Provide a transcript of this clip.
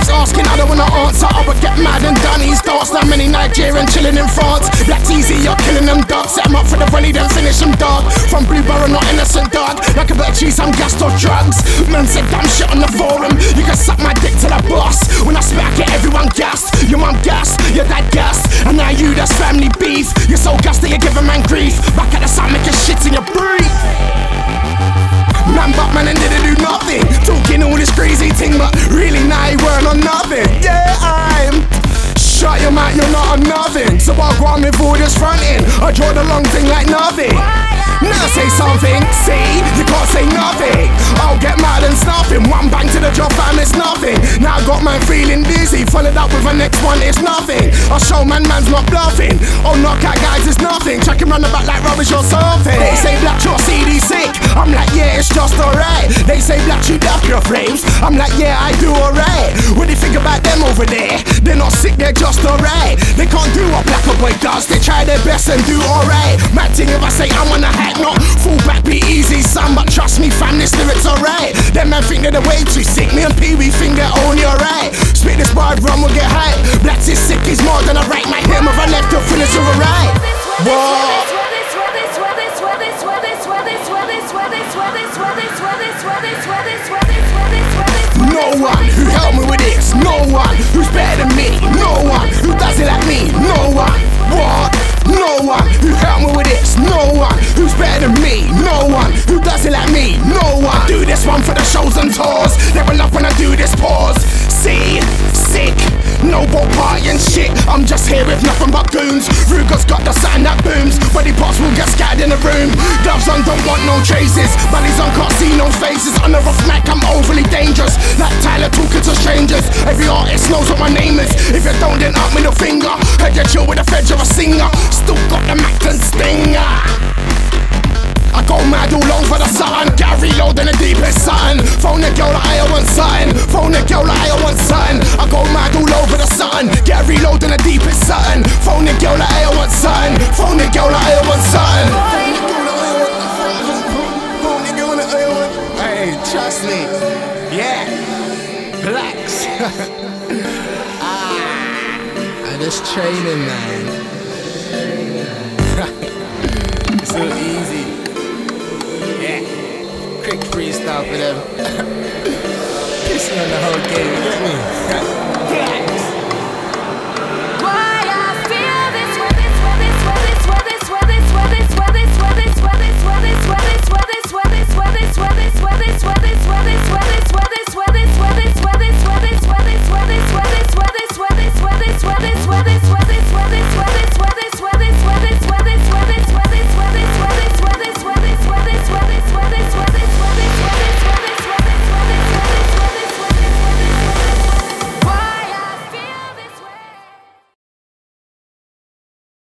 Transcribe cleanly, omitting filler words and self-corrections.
keeps asking, I don't wanna answer. I would get mad and done. He's danced that many Nigerian chilling in France. Black easy, you're killing them dark. Set them up for the rally, then finish them dark. From Blueborough, not innocent dog. Like a bit of cheese, I'm gassed off drugs. Man said dumb shit on the forum. You can suck my dick till I bust. When I spit, I get everyone gassed. Your mum gassed, your dad gassed, and now you, that's family beef. You're so gassed that you give a man grief. Back at the sun, making shit in your breath. Man, but man, and didn't do nothing. Talking all this crazy thing, but really now he weren't on nothing. Yeah, I'm. Shut your mouth, you're not on nothing. So I'll go on with all this fronting. I draw the long thing like nothing. Now say something, see, you can't say nothing. I'll get mad and stuffing. One bang to the job, fam, it's nothing. Now I got man feeling dizzy. Followed up with a next one, it's nothing. I'll show man's not bluffing. Oh, knockout guys, it's nothing. Check him round the back like rubbish or something. They say black, your CD sick. I'm like, yeah, it's just alright. They say black, you duck your flames. I'm like, yeah, I do alright. What do you think about them over there? They're not sick, they're just alright. They can't do what black boy does. They try their best and do alright. Mad thing if I say I'm on a hack, not fall back, be easy, son. But trust me, fam, this lyric's alright. Them man think they're way too sick. Me and Pee Wee think they're only alright. Spit this bar, run will get high. Black's is sick, he's more than a right. My him if I left your finish alright. What? No one who helped me with this. No one who's better than me. No one who does it like me. No one. What? No one who helped me with this. No one who's better than me. No one who does it like me. No one. I do this one for the shows and tours. They will love when I do this pause. See, sick. No ball party and shit. I'm just here with nothing but goons. Ruger's got the sign that booms. Body parts will get scattered in the room. Gloves on, don't want no traces. Buddies on, can't see no faces. On the rough mic, I'm overly dangerous. Like Tyler talking to strangers. Every artist knows what my name is. If you don't, then up middle finger. Heard you chill with the feds of a singer. Still got the Mac and stinger. I go mad all over the sun. Gary load in the deepest sun. Phone the girl like I want something. Phone the girl like I want something. I go mad all over the sun. Gary load in the deepest sun. Phone the girl like I want something. Phone the girl like I want something. Phone the girl like I want. Hey, trust me. Yeah. Blacks. I'm just training, man. It's so easy. Yeah, quick freestyle for them. Pissing on the whole game, you get me?